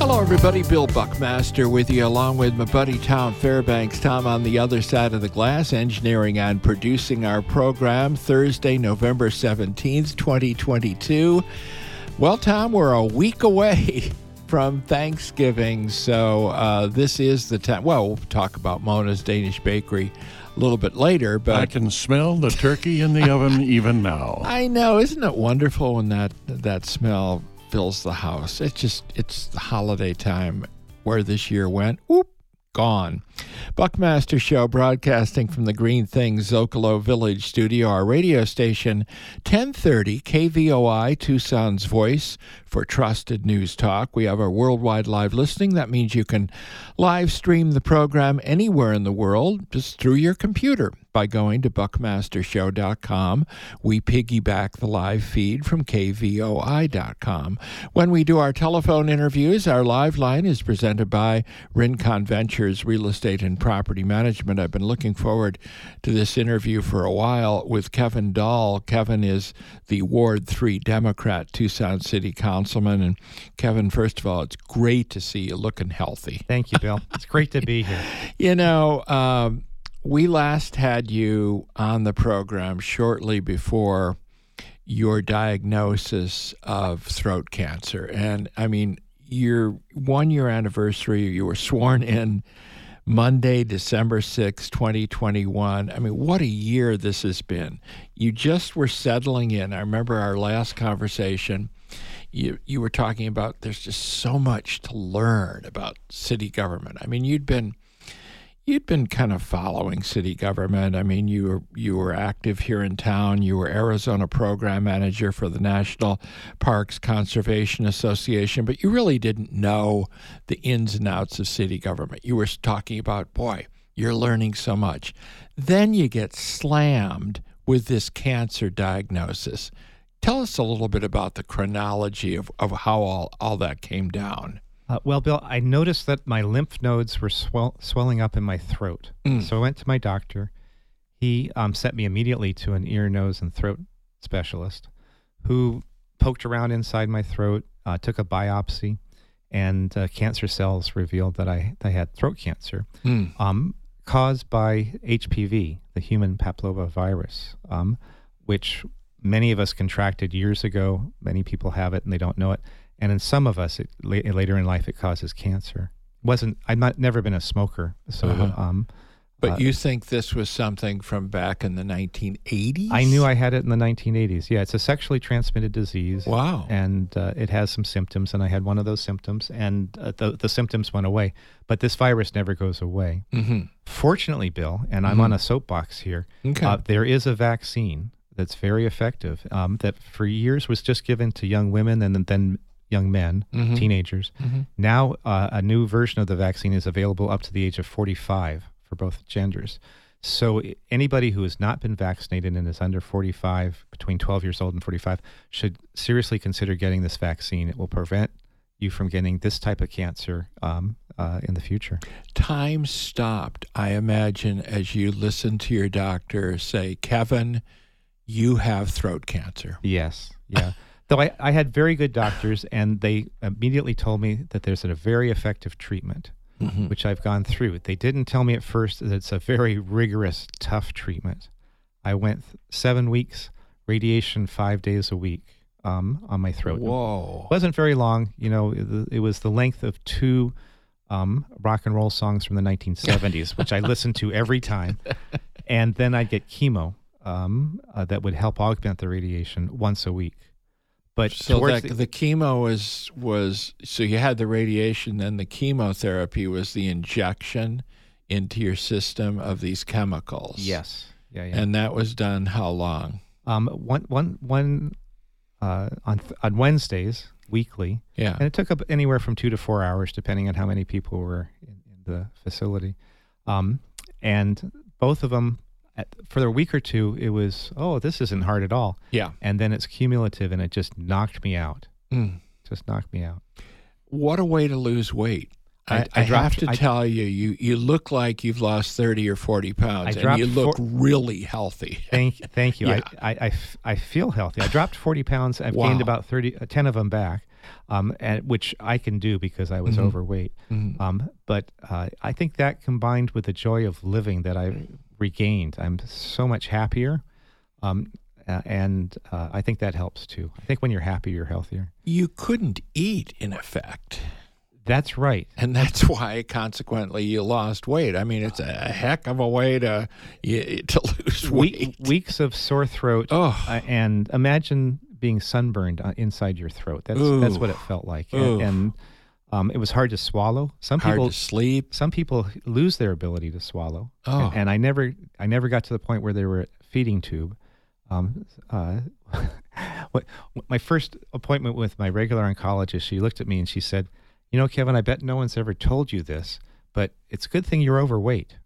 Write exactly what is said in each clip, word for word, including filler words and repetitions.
Hello, everybody. Bill Buckmaster with you, along with my buddy Tom Fairbanks. Tom on the other side of the glass, engineering and producing our program Thursday, November seventeenth, twenty twenty-two. Well, Tom, we're a week away from Thanksgiving, so uh, this is the time. Well, we'll talk about Mona's Danish Bakery a little bit later, but I can smell the turkey in the oven even now. I know. Isn't it wonderful when that that smell fills the house? It's just, it's the holiday time. Where this year went, whoop, gone. Buckmaster Show, broadcasting from the Green Things Zocalo Village studio, our radio station, ten thirty K V O I, Tucson's voice for trusted news talk. We have our worldwide live listening. That means you can live stream the program anywhere in the world, just through your computer, by going to buckmaster show dot com. We piggyback the live feed from K V O I dot com. When we do our telephone interviews, our live line is presented by Rincon Ventures Real Estate and Property Management. I've been looking forward to this interview for a while with Kevin Dahl. Kevin is the Ward three Democrat, Tucson City Councilman. And Kevin, first of all, it's great to see you looking healthy. Thank you, Bill. It's great to be here. You know, um, we last had you on the program shortly before your diagnosis of throat cancer. And, I mean, your one-year anniversary, you were sworn in Monday, December sixth, twenty twenty-one. I mean, what a year this has been. You just were settling in. I remember our last conversation, you you were talking about there's just so much to learn about city government. I mean, you'd been you'd been kind of following city government. I mean, you were you were active here in town. You were Arizona program manager for the National Parks Conservation Association, but you really didn't know the ins and outs of city government. You were talking about, boy, you're learning so much. Then you get slammed with this cancer diagnosis. Tell us a little bit about the chronology of, of how all, all that came down. Uh, well, Bill, I noticed that my lymph nodes were swell, swelling up in my throat. Mm. So I went to my doctor. He um, sent me immediately to an ear, nose, and throat specialist who poked around inside my throat, uh, took a biopsy, and uh, cancer cells revealed that I, I had throat cancer Mm. um, caused by H P V, the human papillomavirus, um, which many of us contracted years ago. Many people have it and they don't know it. And in some of us, it, la- later in life, it causes cancer. Wasn't I've not never been a smoker, so. Uh-huh. Um, But uh, you think this was something from back in the nineteen eighties? I knew I had it in the nineteen eighties. Yeah, it's a sexually transmitted disease. Wow. And uh, it has some symptoms, and I had one of those symptoms, and uh, the the symptoms went away. But this virus never goes away. Mm-hmm. Fortunately, Bill, and I'm Mhm. on a soapbox here. Okay. Uh, there is a vaccine that's very effective um, that for years was just given to young women and then young men, Mhm. teenagers. Mm-hmm. Now uh, a new version of the vaccine is available up to the age of forty-five for both genders. So i- anybody who has not been vaccinated and is under forty-five, between twelve years old and forty-five, should seriously consider getting this vaccine. It will prevent you from getting this type of cancer um, uh, in the future. Time stopped, I imagine, as you listened to your doctor say, Kevin, you have throat cancer. Yes, yeah. Though I, I had very good doctors, and they immediately told me that there's a very effective treatment, Mm-hmm. which I've gone through. They didn't tell me at first that it's a very rigorous, tough treatment. I went th- seven weeks, radiation five days a week um, on my throat. Whoa. It wasn't very long. You know, it, it was the length of two um, rock and roll songs from the nineteen seventies, which I listened to every time. And then I'd get chemo um, uh, that would help augment the radiation once a week. But So towards that, the- the chemo was, was, so you had the radiation, then the chemotherapy was the injection into your system of these chemicals. yes, yeah, yeah. And that was done how long? Um, one, one, one, uh, on th- on Wednesdays weekly, Yeah. and it took up anywhere from two to four hours, depending on how many people were in, in the facility. Um, and both of them, at, for a week or two, it was, oh, this isn't hard at all. Yeah. And then it's cumulative, and it just knocked me out. Mm. Just knocked me out. What a way to lose weight. I, I- I, I have have to to- I- tell you, you, you look like you've lost thirty or forty pounds, I and dropped you look four- really healthy. Thank, thank you. Yeah. I, I, I f- I feel healthy. I dropped forty pounds. I've Wow. gained about thirty, uh, ten of them back. um, and which I can do because I was Mhm. overweight. Mhm. Um, but uh, I think that combined with the joy of living that I regained, I'm so much happier. Um, uh, and uh, I think that helps too. I think when you're happy, you're healthier. You couldn't eat, in effect. That's right. And that's why, consequently, you lost weight. I mean, it's a heck of a way to you, to lose weight. We- weeks of sore throat. Oh. Uh, and imagine being sunburned uh, inside your throat. That's Ooh. that's what it felt like. Ooh. And, and um, it was hard to swallow. Some Hard people to sleep. some people lose their ability to swallow. Oh. And, and I never I never got to the point where they were a feeding tube. Um, uh, what, my first appointment with my regular oncologist, she looked at me and she said, "You know, Kevin, I bet no one's ever told you this, but it's a good thing you're overweight."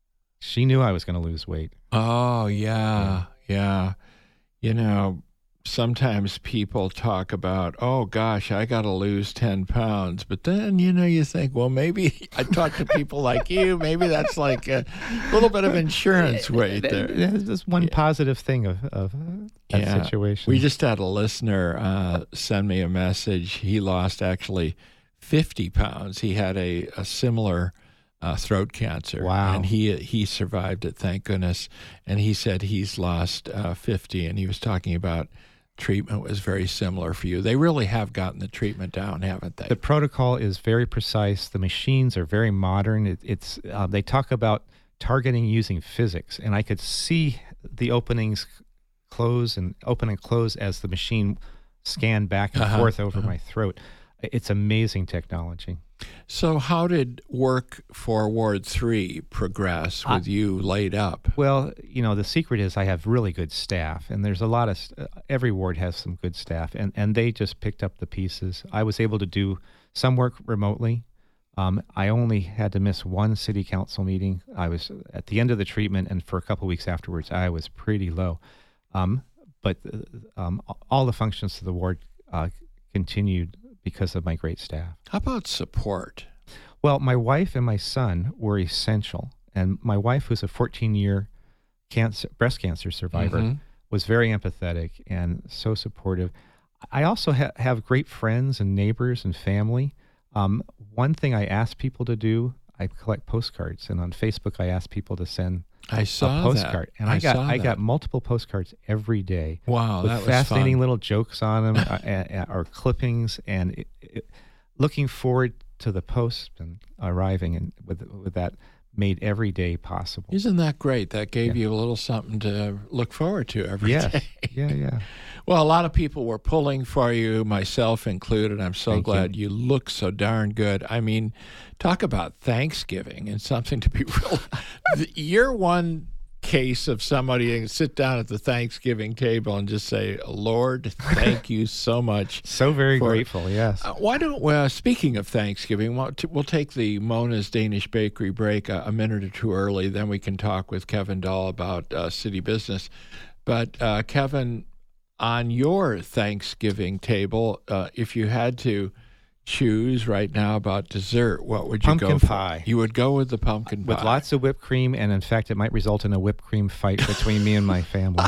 She knew I was going to lose weight. Oh, yeah, yeah. You know, sometimes people talk about, oh, gosh, I got to lose ten pounds. But then, you know, you think, well, maybe I talk to people like you. Maybe that's like a little bit of insurance weight there. There's just one positive thing of, of uh, that Yeah. situation. We just had a listener uh, send me a message. He lost actually fifty pounds. He had a, a similar uh, throat cancer. Wow. And he he survived it, thank goodness. And he said he's lost uh, fifty, and he was talking about treatment was very similar for you. They really have gotten the treatment down, haven't they? The protocol is very precise. The machines are very modern. It, it's uh, they talk about targeting using physics, and I could see the openings close and open and close as the machine scanned back and Uh-huh, forth over uh-huh. my throat. It's amazing technology. So how did work for Ward three progress with you laid up? Well, you know, the secret is I have really good staff, and there's a lot of st- uh, every ward has some good staff, and and they just picked up the pieces. I was able to do some work remotely. Um, I only had to miss one city council meeting. I was at the end of the treatment, and for a couple weeks afterwards, I was pretty low. Um, but uh, um, all the functions of the ward uh, continued because of my great staff. How about support? Well, my wife and my son were essential. And my wife, who's a fourteen-year cancer, breast cancer survivor, Mhm. was very empathetic and so supportive. I also ha- have great friends and neighbors and family. Um, one thing I ask people to do, I collect postcards. And on Facebook, I ask people to send I saw a postcard. that. And I, got saw I that. got multiple postcards every day. Wow, with that was fascinating fun. little jokes on them uh, uh, or clippings, and it, it, looking forward to the post and arriving, and with with that made every day possible. Isn't that great? That gave Yeah. you a little something to look forward to every day. Yes, yeah, yeah. Well, a lot of people were pulling for you, myself included. I'm so Thank you. glad you. look so darn good. I mean, talk about Thanksgiving and something to be real. You're one case of somebody who can sit down at the Thanksgiving table and just say, Lord, thank you so much. So very For- grateful. Yes. Uh, why don't we, uh, speaking of Thanksgiving, we'll, t- we'll take the Mona's Danish Bakery break a, a minute or two early. Then we can talk with Kevin Dahl about uh, city business. But uh, Kevin, on your Thanksgiving table, uh, if you had to choose right now about dessert, what would you go Pumpkin for? pie. You would go with the pumpkin With pie. lots of whipped cream, and in fact, it might result in a whipped cream fight between me and my family.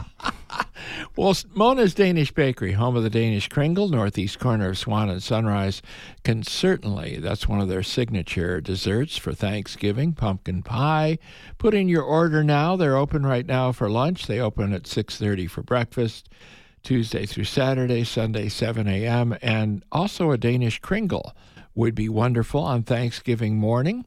Well, S- Mona's Danish Bakery, home of the Danish Kringle, northeast corner of Swan and Sunrise, can certainly, that's one of their signature desserts for Thanksgiving, pumpkin pie. Put in your order now. They're open right now for lunch. They open at six thirty for breakfast, Tuesday through Saturday, Sunday seven a.m., and also a Danish Kringle would be wonderful on Thanksgiving morning.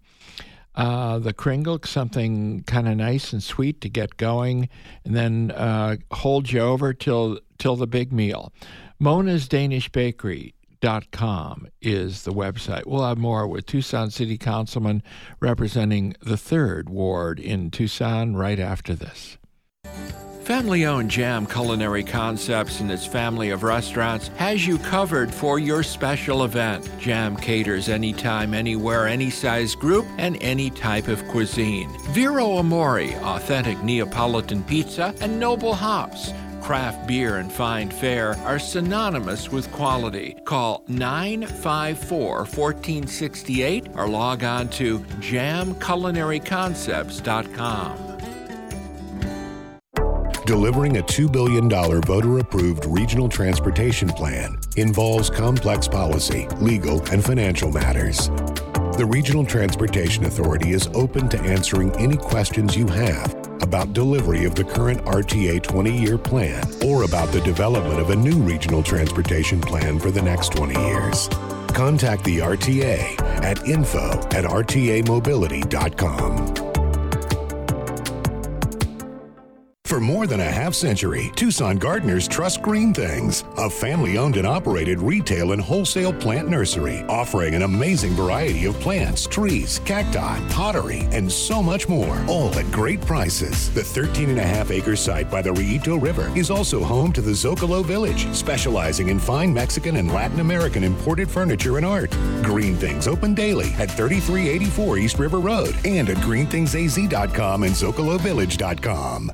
Uh, the Kringle, something kind of nice and sweet to get going, and then uh, hold you over till till the big meal. Mona's Danish Bakery dot com is the website. We'll have more with Tucson City Councilman representing the third Ward in Tucson right after this. Family-owned Jam Culinary Concepts and its family of restaurants has you covered for your special event. Jam caters anytime, anywhere, any size group, and any type of cuisine. Vero Amore, authentic Neapolitan pizza, and Noble Hops. Craft beer and fine fare are synonymous with quality. Call nine five four, one four six eight or log on to jam culinary concepts dot com. Delivering a two billion dollars voter-approved regional transportation plan involves complex policy, legal, and financial matters. The Regional Transportation Authority is open to answering any questions you have about delivery of the current R T A twenty-year plan or about the development of a new regional transportation plan for the next twenty years. Contact the R T A at info at r t a mobility dot com. For more than a half century, Tucson gardeners trust Green Things, a family-owned and operated retail and wholesale plant nursery offering an amazing variety of plants, trees, cacti, pottery, and so much more, all at great prices. The thirteen and a half acre site by the Rillito River is also home to the Zocalo Village, specializing in fine Mexican and Latin American imported furniture and art. Green Things open daily at thirty-three eighty-four East River Road and at green things a z dot com and zocalo village dot com.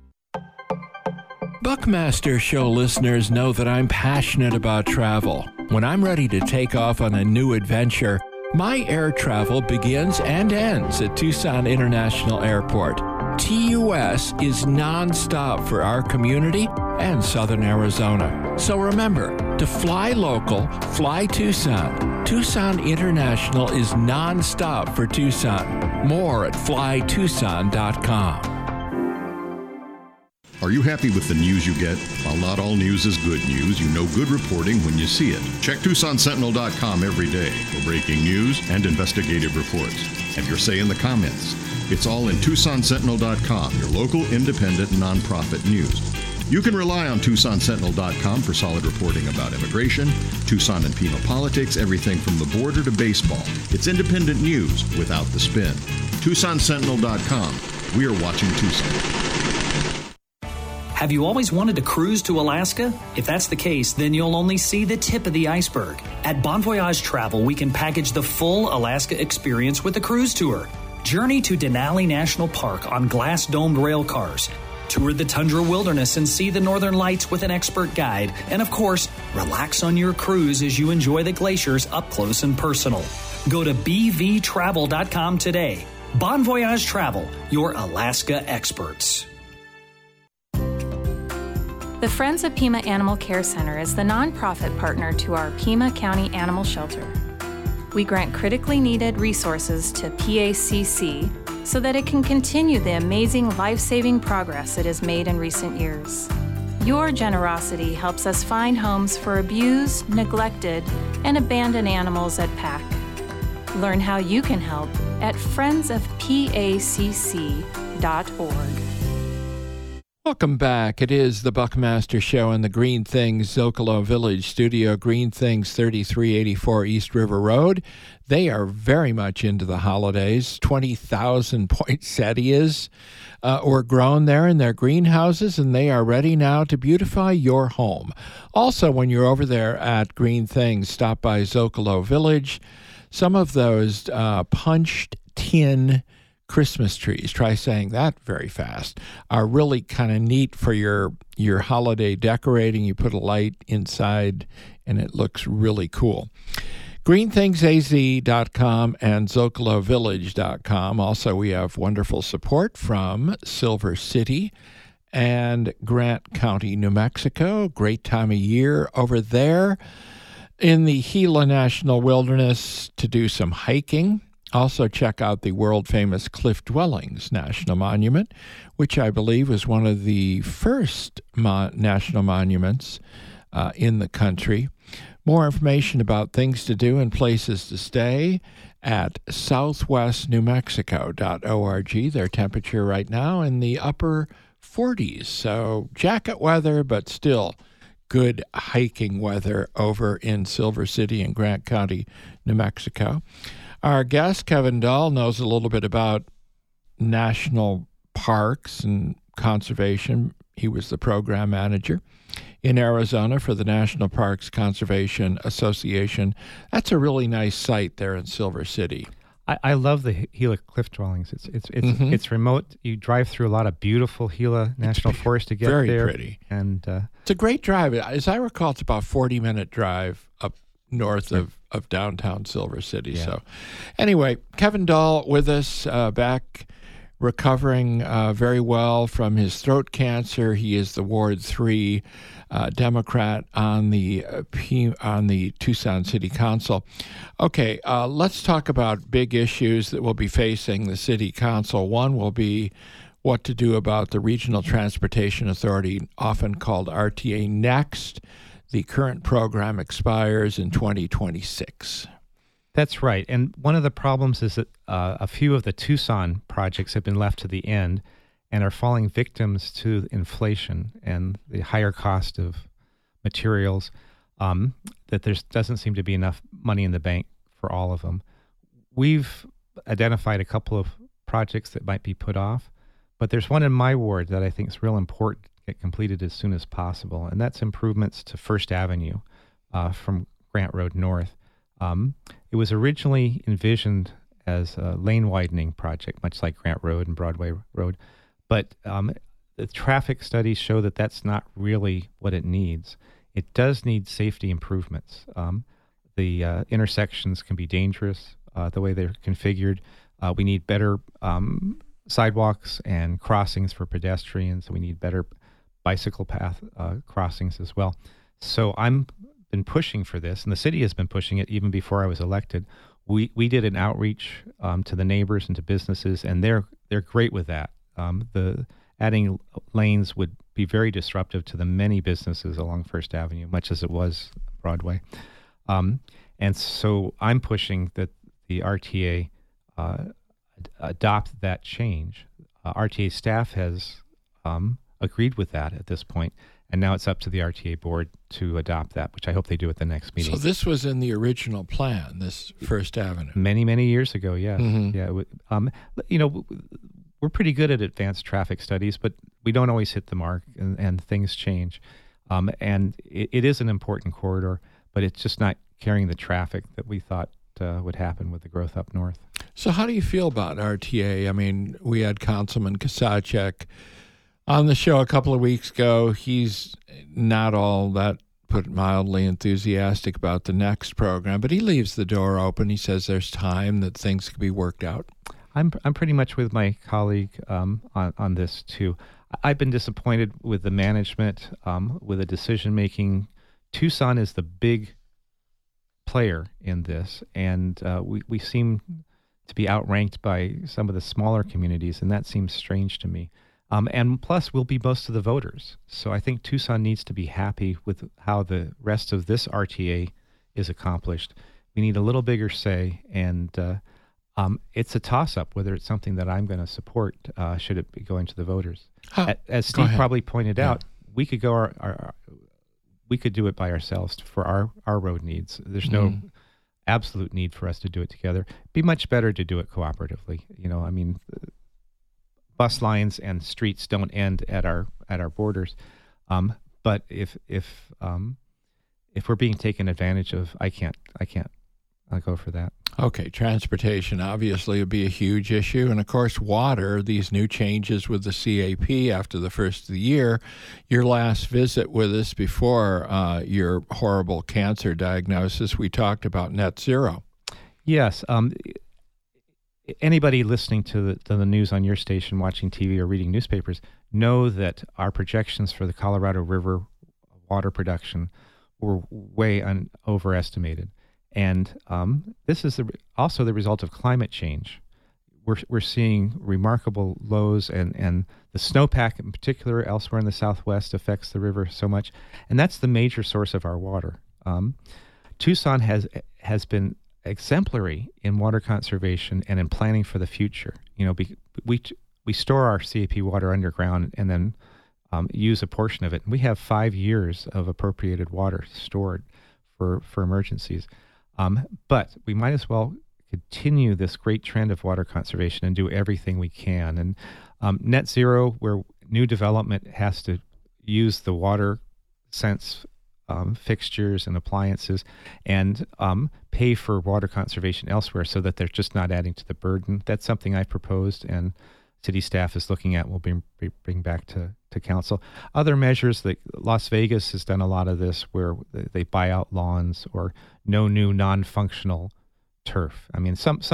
Buckmaster Show listeners know that I'm passionate about travel. When I'm ready to take off on a new adventure, my air travel begins and ends at Tucson International Airport. T U S is nonstop for our community and Southern Arizona. So remember, to fly local, fly Tucson. Tucson International is nonstop for Tucson. More at fly tucson dot com. Are you happy with the news you get? While not all news is good news, you know good reporting when you see it. Check Tucson Sentinel dot com every day for breaking news and investigative reports. Have your say in the comments. It's all in Tucson Sentinel dot com, your local independent nonprofit news. You can rely on Tucson Sentinel dot com for solid reporting about immigration, Tucson and Pima politics, everything from the border to baseball. It's independent news without the spin. Tucson Sentinel dot com. We are watching Tucson. Have you always wanted to cruise to Alaska? If that's the case, then you'll only see the tip of the iceberg. At Bon Voyage Travel, we can package the full Alaska experience with a cruise tour. Journey to Denali National Park on glass-domed rail cars. Tour the tundra wilderness and see the northern lights with an expert guide. And of course, relax on your cruise as you enjoy the glaciers up close and personal. Go to b v travel dot com today. Bon Voyage Travel, your Alaska experts. The Friends of Pima Animal Care Center is the nonprofit partner to our Pima County Animal Shelter. We grant critically needed resources to P A C C so that it can continue the amazing life-saving progress it has made in recent years. Your generosity helps us find homes for abused, neglected, and abandoned animals at P A C. Learn how you can help at friends of p a c c dot org. Welcome back. It is the Buckmaster Show in the Green Things Zocalo Village studio. Green Things, thirty-three eighty-four East River Road. They are very much into the holidays. twenty thousand poinsettias uh, were grown there in their greenhouses, and they are ready now to beautify your home. Also, when you're over there at Green Things, stop by Zocalo Village. Some of those uh, punched tin Christmas trees, try saying that very fast, are really kind of neat for your your holiday decorating. You put a light inside and it looks really cool. green things a z dot com and zocalo village dot com. Also, we have wonderful support from Silver City and Grant County, New Mexico. Great time of year over there in the Gila National Wilderness to do some hiking. Also, check out the world-famous Cliff Dwellings National Monument, which I believe was one of the first mo- national monuments uh, in the country. More information about things to do and places to stay at southwest new mexico dot org. Their temperature right now in the upper forties, so jacket weather, but still good hiking weather over in Silver City and Grant County, New Mexico. Our guest, Kevin Dahl, knows a little bit about national parks and conservation. He was the program manager in Arizona for the National Parks Conservation Association. That's a really nice site there in Silver City. I, I love the Gila Cliff Dwellings. It's it's it's Mm-hmm. it's remote. You drive through a lot of beautiful Gila National Forest to get very there. pretty. And uh, It's a great drive. As I recall, it's about a forty-minute drive up north of, of downtown Silver City. Yeah. So anyway, Kevin Dahl with us uh, back recovering uh, very well from his throat cancer. He is the Ward three uh, Democrat on the uh, P- on the Tucson City Council. Okay, uh, let's talk about big issues that will be facing the City Council. One will be what to do about the Regional Transportation Authority, often called R T A Next. The current program expires in twenty twenty-six. That's right. And one of the problems is that uh, a few of the Tucson projects have been left to the end and are falling victims to inflation and the higher cost of materials, um, that there doesn't seem to be enough money in the bank for all of them. We've identified a couple of projects that might be put off, but there's one in my ward that I think is real important to get completed as soon as possible, and that's improvements to First Avenue uh, from Grant Road North. Um, it was originally envisioned as a lane widening project, much like Grant Road and Broadway Road, but um, the traffic studies show that that's not really what it needs. It does need safety improvements. Um, the uh, intersections can be dangerous uh, the way they're configured. Uh, we need better um, sidewalks and crossings for pedestrians. We need better bicycle path uh, crossings as well. So I'm been pushing for this, and the city has been pushing it even before I was elected. We we did an outreach um, to the neighbors and to businesses, and they're they're great with that. Um, the adding lanes would be very disruptive to the many businesses along First Avenue, much as it was Broadway. Um, and so I'm pushing that the R T A uh, ad- adopt that change. Uh, R T A staff has um, agreed with that at this point. And now it's up to the R T A board to adopt that, which I hope they do at the next meeting. So this was in the original plan, this First Avenue. Many, many years ago, yes. Mm-hmm. Yeah. w- Um, you know, we're pretty good at advanced traffic studies, but we don't always hit the mark, and, and things change. Um, and it, it is an important corridor, but it's just not carrying the traffic that we thought uh, would happen with the growth up north. So how do you feel about R T A? I mean, we had Councilman Kasachek on the show a couple of weeks ago. He's not all that, put it mildly, enthusiastic about the next program, but he leaves the door open. He says there's time that things can be worked out. I'm I'm pretty much with my colleague um, on, on this, too. I've been disappointed with the management, um, with the decision-making. Tucson is the big player in this, and uh, we, we seem to be outranked by some of the smaller communities, and that seems strange to me. Um, and plus, we'll be most of the voters. So I think Tucson needs to be happy with how the rest of this R T A is accomplished. We need a little bigger say, and uh, um, it's a toss-up whether it's something that I'm going to support, uh, should it be going to the voters. Huh. As Go Steve ahead. probably pointed Yeah. out, we could go our, our, our we could do it by ourselves for our, our road needs. There's no Mhm. absolute need for us to do it together. It'd be much better to do it cooperatively. You know, I mean, bus lines and streets don't end at our at our borders. Um, but if if um, if we're being taken advantage of, I can't I can't I'll go for that. Okay, transportation obviously would be a huge issue. And of course, water, these new changes with the C A P after the first of the year. Your last visit with us before uh, your horrible cancer diagnosis, we talked about net zero. Yes. Um, anybody listening to the, to the news on your station, watching T V or reading newspapers, know that our projections for the Colorado River water production were way un- overestimated. And um, this is the, also the result of climate change. We're we're seeing remarkable lows, and, and the snowpack in particular elsewhere in the Southwest affects the river so much. And that's the major source of our water. Um, Tucson has has been exemplary in water conservation and in planning for the future. You know, be, we we store our C A P water underground and then um, use a portion of it. And we have five years of appropriated water stored for, for emergencies. Um, but we might as well continue this great trend of water conservation and do everything we can. And um, net zero, where new development has to use the water sense um, fixtures and appliances and um, pay for water conservation elsewhere so that they're just not adding to the burden. That's something I proposed, and city staff is looking at. We'll bring, bring back to, to council. Other measures, like Las Vegas has done a lot of this, where they buy out lawns or no new non-functional turf. I mean, some some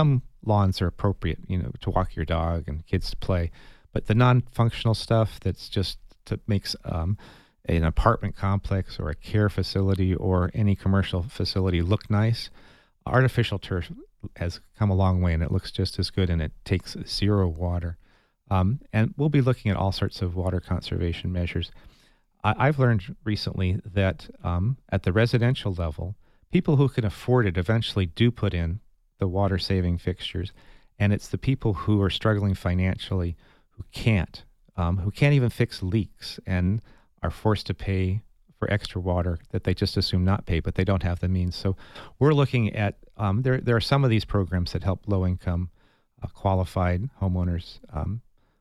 lawns are appropriate, you know, to walk your dog and kids to play. But the non-functional stuff that's just to makes um, an apartment complex or a care facility or any commercial facility look nice, artificial turf has come a long way, and it looks just as good, and it takes zero water. Um, and we'll be looking at all sorts of water conservation measures. I, I've learned recently that um, at the residential level, people who can afford it eventually do put in the water-saving fixtures, and it's the people who are struggling financially who can't, um, who can't even fix leaks and are forced to pay for extra water that they just assume not pay, but they don't have the means. So we're looking at, um, there There are some of these programs that help low-income uh, qualified homeowners um,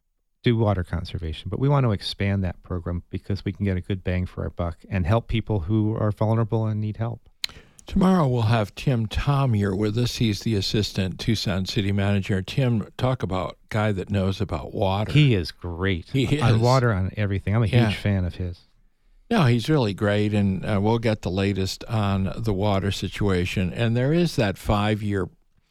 do water conservation, but we want to expand that program because we can get a good bang for our buck and help people who are vulnerable and need help. Tomorrow we'll have Tim Tomyer with us. He's the assistant Tucson city manager. Tim, talk about a guy that knows about water. He is great. He on is. water, on everything. I'm a Yeah. huge fan of his. No, he's really great, and uh, we'll get the latest on the water situation. And there is that five-year,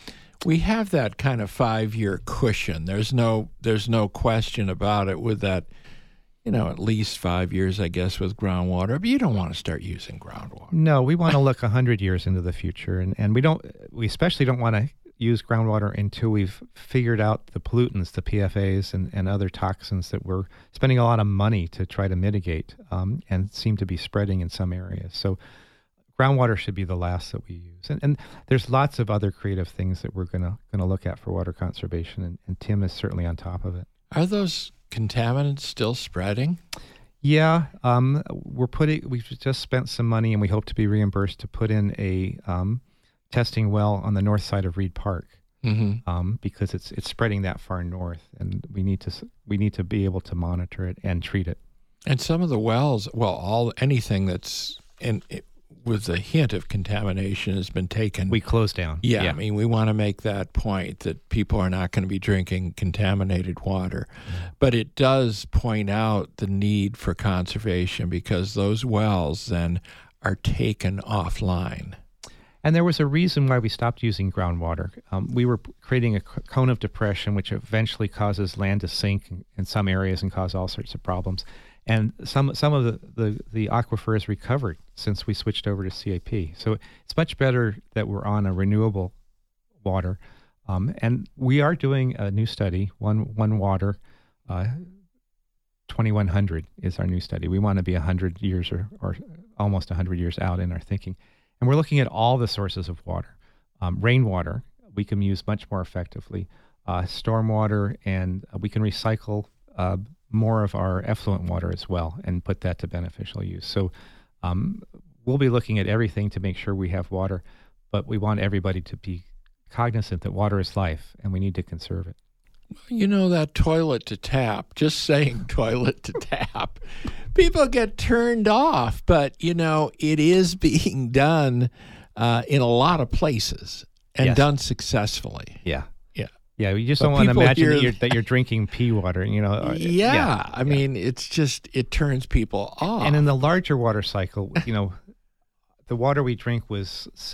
we have that kind of five-year cushion. There's no, there's no question about it with that, you know, at least five years, I guess, with groundwater. But you don't want to start using groundwater. No, we want to look one hundred years into the future, and, and we don't. We especially don't want to use groundwater until we've figured out the pollutants, the P F As, and, and other toxins that we're spending a lot of money to try to mitigate um, and seem to be spreading in some areas. So groundwater should be the last that we use. And, and there's lots of other creative things that we're gonna gonna look at for water conservation, and, and Tim is certainly on top of it. Are those contaminants still spreading? Yeah, um, we're putting. We've just spent some money, and we hope to be reimbursed to put in a um, testing well on the north side of Reed Park, Mm-hmm. um, because it's it's spreading that far north, and we need to we need to be able to monitor it and treat it. And some of the wells, well, all anything that's in it, with a hint of contamination has been taken. We close down. Yeah, I mean, we want to make that point that people are not going to be drinking contaminated water. But it does point out the need for conservation because those wells then are taken offline. And there was a reason why we stopped using groundwater. Um, we were creating a c- cone of depression, which eventually causes land to sink in, in some areas and cause all sorts of problems. And some some of the, the, the aquifer has recovered since we switched over to C A P. So it's much better that we're on a renewable water. Um, and we are doing a new study, One One Water, uh, twenty-one hundred is our new study. We want to be one hundred years or, or almost one hundred years out in our thinking. And we're looking at all the sources of water. Um, rainwater, we can use much more effectively. Uh, stormwater, and we can recycle uh, more of our effluent water as well and put that to beneficial use. So um, we'll be looking at everything to make sure we have water, but we want everybody to be cognizant that water is life and we need to conserve it. You know, that toilet to tap, just saying toilet to tap, people get turned off. But, you know, it is being done uh, in a lot of places and Yes. done successfully. Yeah. Yeah. Yeah, you just But don't want to people imagine hear that you're, th- that you're drinking pea water, you know. or- Yeah. I mean, it's just, it turns people off. And in the larger water cycle, you know, the water we drink was s-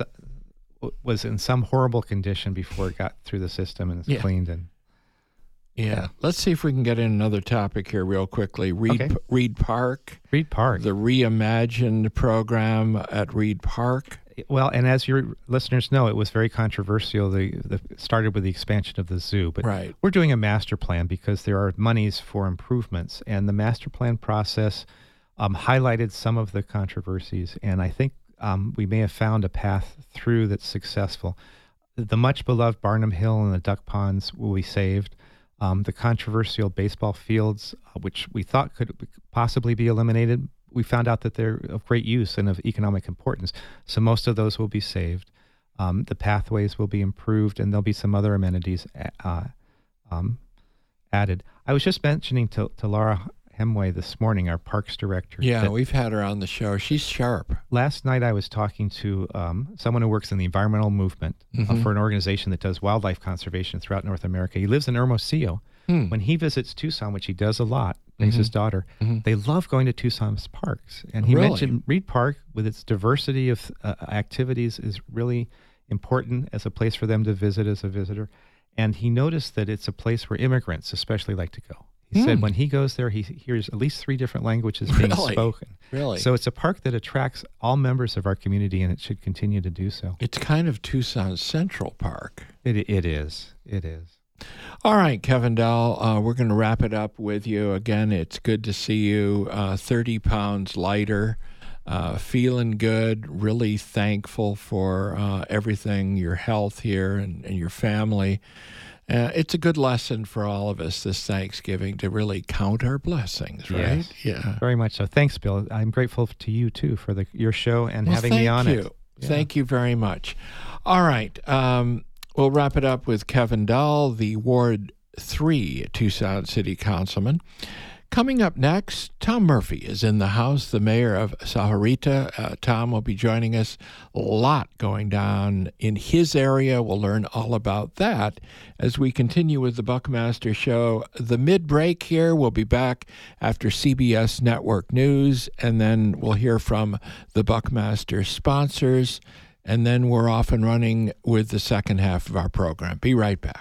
was in some horrible condition before it got through the system and it's Yeah. cleaned. And Yeah. Let's see if we can get in another topic here real quickly. Reed, Okay. Reed Park, Reed Park. the Reimagined program at Reed Park. Well, and as your listeners know, it was very controversial. The, the started with the expansion of the zoo, but Right. we're doing a master plan because there are monies for improvements, and the master plan process um, highlighted some of the controversies, and I think um, we may have found a path through that's successful. The much beloved Barnum Hill and the duck ponds will be saved. Um, the controversial baseball fields, uh, which we thought could possibly be eliminated, we found out that they're of great use and of economic importance. So most of those will be saved. Um, the pathways will be improved, and there'll be some other amenities uh, um, added. I was just mentioning to, to Laura Hemway this morning, our parks director. Yeah, that we've had her on the show. She's sharp. last night I was talking to um, someone who works in the environmental movement uh, Mhm. for an organization that does wildlife conservation throughout North America. He lives in Hermosillo. Hmm. When he visits Tucson, which he does a lot, brings his daughter, Mhm. they love going to Tucson's parks. And he Really? mentioned Reed Park, with its diversity of uh, activities, is really important as a place for them to visit as a visitor. And he noticed that it's a place where immigrants especially like to go. He Hmm. said when he goes there, he hears at least three different languages being Really? spoken. Really? So it's a park that attracts all members of our community, and it should continue to do so. It's kind of Tucson's Central Park. It It is. It is. All right, Kevin Dahl, uh, we're going to wrap it up with you. Again, it's good to see you uh, thirty pounds lighter, uh, feeling good, really thankful for uh, everything, your health here and, and your family. Uh, it's a good lesson for all of us this Thanksgiving to really count our blessings, right? Yes. Yeah. Very much so. Thanks, Bill. I'm grateful to you, too, for the your show and Well, having me on thank it. you. Yeah. Thank you very much. All right. Um, we'll wrap it up with Kevin Dahl, the Ward three Tucson City Councilman. Coming up next, Tom Murphy is in the house, the mayor of Sahuarita. Uh, Tom will be joining us. A lot going down in his area. We'll learn all about that as we continue with the Buckmaster Show. The mid-break here, we'll be back after C B S Network News, and then we'll hear from the Buckmaster sponsors, and then we're off and running with the second half of our program. Be right back.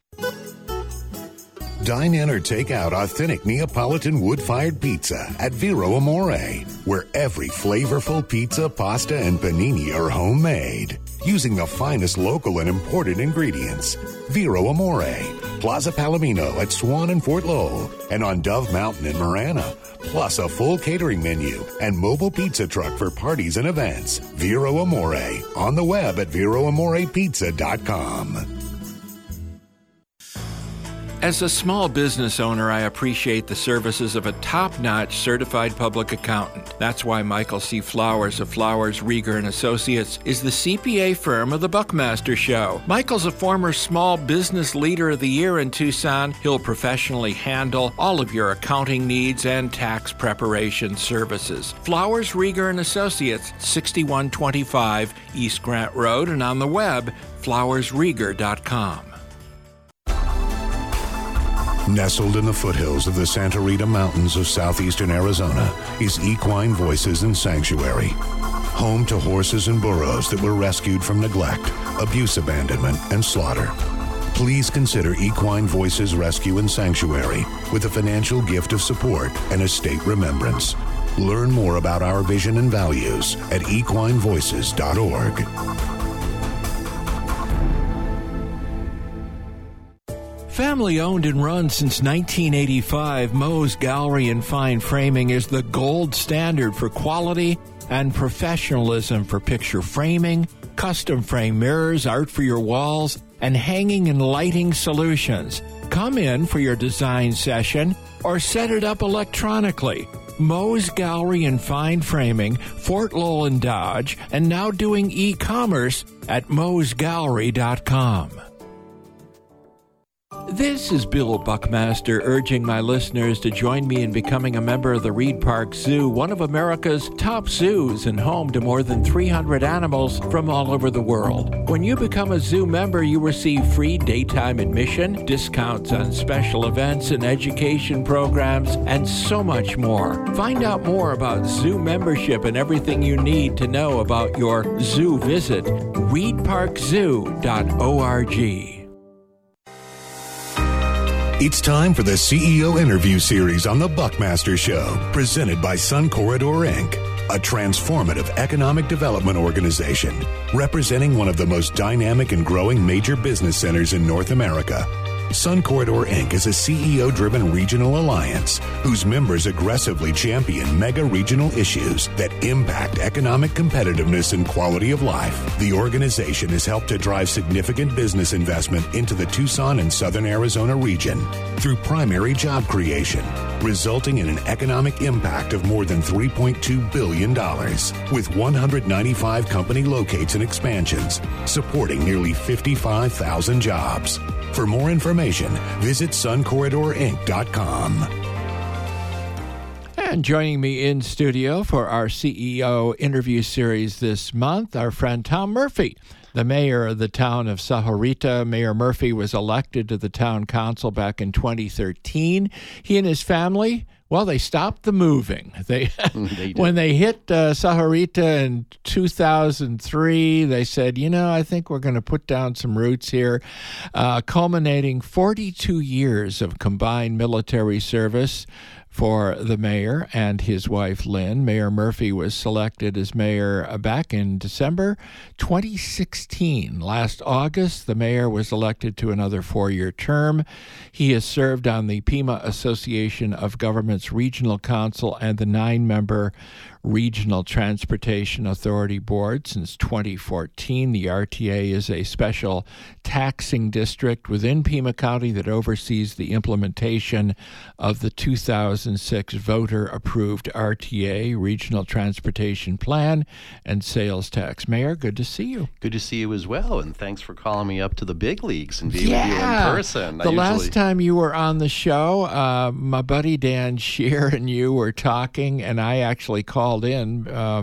Dine in or take out authentic Neapolitan wood-fired pizza at Vero Amore, where every flavorful pizza, pasta, and panini are homemade, using the finest local and imported ingredients. Vero Amore, Plaza Palomino at Swan and Fort Lowell, and on Dove Mountain in Marana, plus a full catering menu and mobile pizza truck for parties and events. Vero Amore, on the web at vero amore pizza dot com. As a small business owner, I appreciate the services of a top-notch certified public accountant. That's why Michael C. Flowers of Flowers, Rieger and Associates is the C P A firm of the Buckmaster Show. Michael's a former Small Business Leader of the Year in Tucson. He'll professionally handle all of your accounting needs and tax preparation services. Flowers, Rieger and Associates, sixty-one twenty-five East Grant Road, and on the web, flowers rieger dot com. Nestled in the foothills of the Santa Rita Mountains of southeastern Arizona is Equine Voices and Sanctuary. Home to horses and burros that were rescued from neglect, abuse, abandonment, and slaughter. Please consider Equine Voices Rescue and Sanctuary with a financial gift of support and estate remembrance. Learn more about our vision and values at equine voices dot org. Family owned and run since nineteen eighty-five, Moe's Gallery and Fine Framing is the gold standard for quality and professionalism for picture framing, custom frame mirrors, art for your walls, and hanging and lighting solutions. Come in for your design session or set it up electronically. Moe's Gallery and Fine Framing, Fort Lowell and Dodge, and now doing e-commerce at moes gallery dot com. This is Bill Buckmaster urging my listeners to join me in becoming a member of the Reed Park Zoo, one of America's top zoos and home to more than three hundred animals from all over the world. When you become a zoo member, you receive free daytime admission, discounts on special events and education programs, and so much more. Find out more about zoo membership and everything you need to know about your zoo visit. reed park zoo dot org. It's time for the C E O interview series on the Buckmaster Show, presented by Sun Corridor Incorporated, a transformative economic development organization representing one of the most dynamic and growing major business centers in North America. Sun Corridor Incorporated is a C E O-driven regional alliance whose members aggressively champion mega-regional issues that impact economic competitiveness and quality of life. The organization has helped to drive significant business investment into the Tucson and Southern Arizona region through primary job creation, resulting in an economic impact of more than three point two billion dollars, with one hundred ninety-five company locates and expansions, supporting nearly fifty-five thousand jobs. For more information, visit sun corridor inc dot com. And joining me in studio for our C E O interview series this month, our friend Tom Murphy, the mayor of the town of Sahuarita. Mayor Murphy was elected to the town council back in twenty thirteen. He and his family Well, they stopped the moving. They, they when they hit uh, Sahuarita in two thousand three, they said, you know, I think we're going to put down some roots here, uh, culminating forty-two years of combined military service for the mayor and his wife, Lynn. Mayor Murphy was selected as mayor uh, back in December twenty sixteen. Last August, the mayor was elected to another four-year term. He has served on the Pima Association of Governments Regional Council and the nine-member Regional Transportation Authority Board since twenty fourteen. The R T A is a special taxing district within Pima County that oversees the implementation of the two thousand six voter-approved R T A, Regional Transportation Plan, and Sales Tax. Mayor, good to see you. Good to see you as well, and thanks for calling me up to the big leagues and being yeah. with you in person. The I usually... last time you were on the show, uh, my buddy Dan Shear and you were talking, and I actually called in. Uh,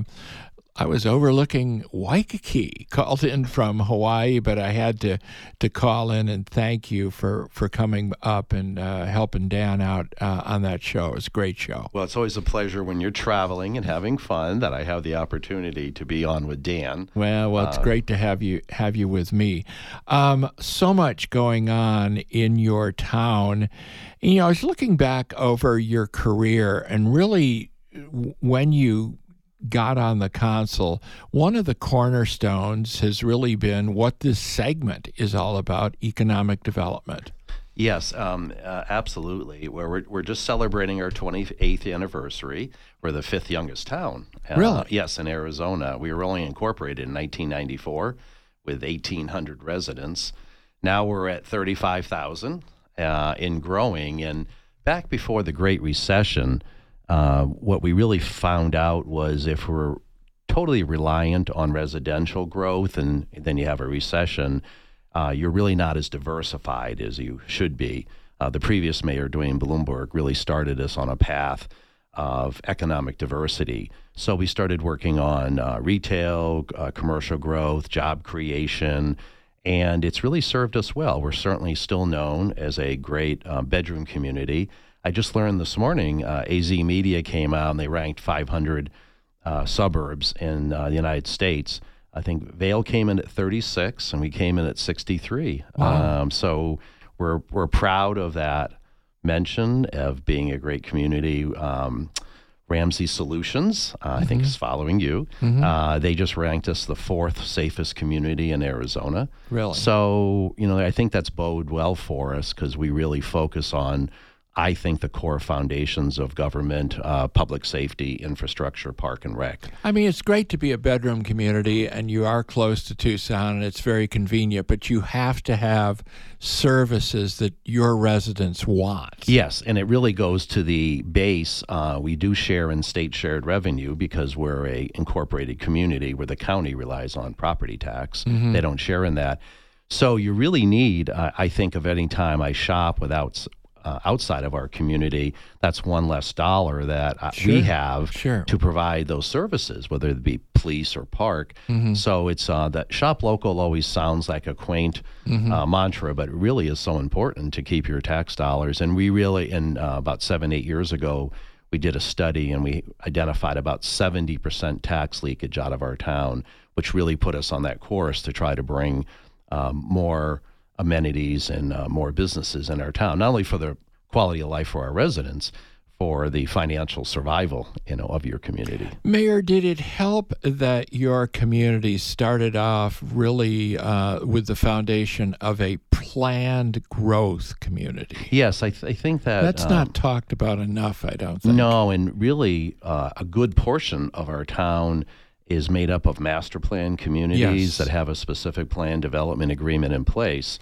I was overlooking Waikiki, called in from Hawaii, but I had to, to call in and thank you for, for coming up and uh, helping Dan out uh, on that show. It was a great show. Well, it's always a pleasure when you're traveling and having fun that I have the opportunity to be on with Dan. Well, well, it's uh, great to have you have you with me. Um, so much going on in your town. You know, I was looking back over your career, and really, when you got on the council, one of the cornerstones has really been what this segment is all about: economic development. Yes, um, uh, absolutely. We're, we're we're just celebrating our twenty-eighth anniversary. We're the fifth youngest town. Uh, Really? Yes, in Arizona. We were only incorporated in nineteen ninety-four with eighteen hundred residents. Now we're at thirty-five thousand uh, in growing. And back before the Great Recession, Uh, what we really found out was if we're totally reliant on residential growth and then you have a recession, uh, you're really not as diversified as you should be. Uh, the previous mayor, Dwayne Bloomberg, really started us on a path of economic diversity. So we started working on uh, retail, uh, commercial growth, job creation, and it's really served us well. We're certainly still known as a great uh, bedroom community. I just learned this morning, uh, A Z Media came out and they ranked five hundred uh, suburbs in uh, the United States. I think Vail came in at thirty-six and we came in at sixty-three. Wow. Um, so we're we're proud of that mention of being a great community. Um, Ramsey Solutions, uh, mm-hmm. I think, is following you. Mm-hmm. Uh, they just ranked us the fourth safest community in Arizona. Really? So, you know, I think that's bode well for us because we really focus on, I think, the core foundations of government, uh, public safety, infrastructure, park and rec. I mean, it's great to be a bedroom community, and you are close to Tucson, and it's very convenient, but you have to have services that your residents want. Yes, and it really goes to the base. Uh, we do share in state shared revenue because we're a incorporated community where the county relies on property tax. Mm-hmm. They don't share in that. So you really need, uh, I think, of any time I shop without Uh, outside of our community, that's one less dollar that uh, sure, we have sure. to provide those services, whether it be police or park. Mm-hmm. So it's uh, that shop local always sounds like a quaint mm-hmm. uh, mantra, but it really is so important to keep your tax dollars. And we really, in uh, about seven, eight years ago, we did a study and we identified about seventy percent tax leakage out of our town, which really put us on that course to try to bring um, more amenities and uh, more businesses in our town, not only for the quality of life for our residents, for the financial survival, you know, of your community. Mayor, did it help that your community started off really uh, with the foundation of a planned growth community? Yes, I, th- I think that that's um, not talked about enough, I don't think. No, and really uh, a good portion of our town is made up of master plan communities yes. that have a specific plan development agreement in place.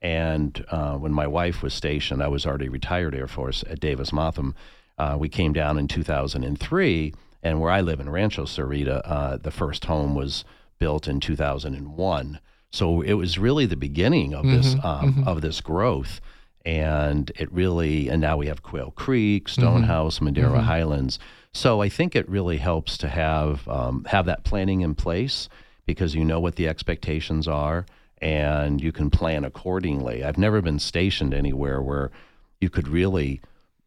And uh, when my wife was stationed, I was already retired Air Force at Davis-Monthan. Uh, we came down in two thousand three, and where I live in Rancho Cerrita, uh, the first home was built in two thousand one. So it was really the beginning of mm-hmm, this um, mm-hmm. of this growth. And it really, and now we have Quail Creek, Stonehouse, mm-hmm. Madera mm-hmm. Highlands. So I think it really helps to have um, have that planning in place because you know what the expectations are and you can plan accordingly. I've never been stationed anywhere where you could really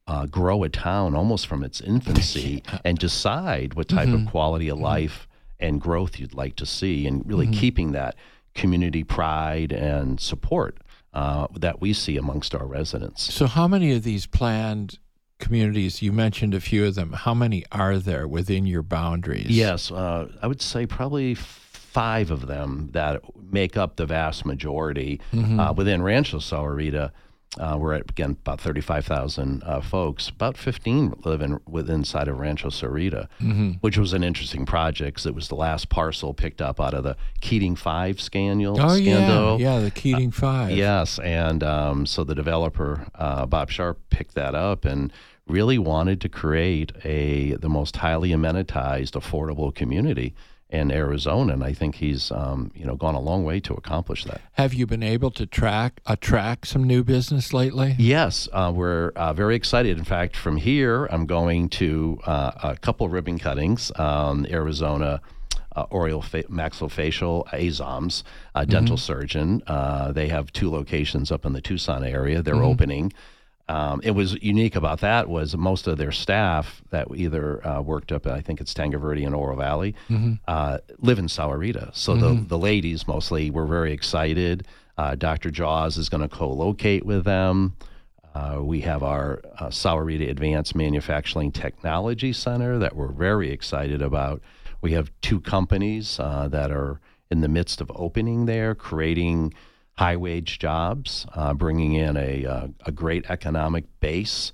uh, grow a town almost from its infancy and decide what type Mm-hmm. of quality of life and growth you'd like to see, and really Mm-hmm. keeping that community pride and support uh, that we see amongst our residents. So how many of these planned communities, you mentioned a few of them, how many are there within your boundaries? Yes, uh, I would say probably five of them that make up the vast majority. Mm-hmm. Uh, within Rancho Sahuarita, uh, we're at, again, about thirty-five thousand uh, folks. About fifteen live in, within inside of Rancho Sahuarita, Mm-hmm. which was an interesting project 'cause it was the last parcel picked up out of the Keating five scandal. Oh, scandal. yeah, yeah, the Keating Five. Yes, and um, so the developer, uh, Bob Sharp, picked that up and really wanted to create a the most highly amenitized, affordable community in Arizona, and I think he's um, you know gone a long way to accomplish that. Have you been able to track attract some new business lately? Yes, uh, we're uh, very excited. In fact, from here, I'm going to uh, a couple ribbon cuttings, um, Arizona. Uh, Oriole fa- maxillofacial A Z O Ms, a dental surgeon. Uh, they have two locations up in the Tucson area. They're opening. Um, it was unique about that was most of their staff that either uh, worked up, I think it's Tango Verde and Oro Valley, uh, live in Sahuarita. So the, the ladies mostly were very excited. Uh, Doctor Jaws is going to co-locate with them. Uh, we have our uh, Sahuarita Advanced Manufacturing Technology Center that we're very excited about. We have two companies uh, that are in the midst of opening there, creating high-wage jobs, uh, bringing in a, uh, a great economic base.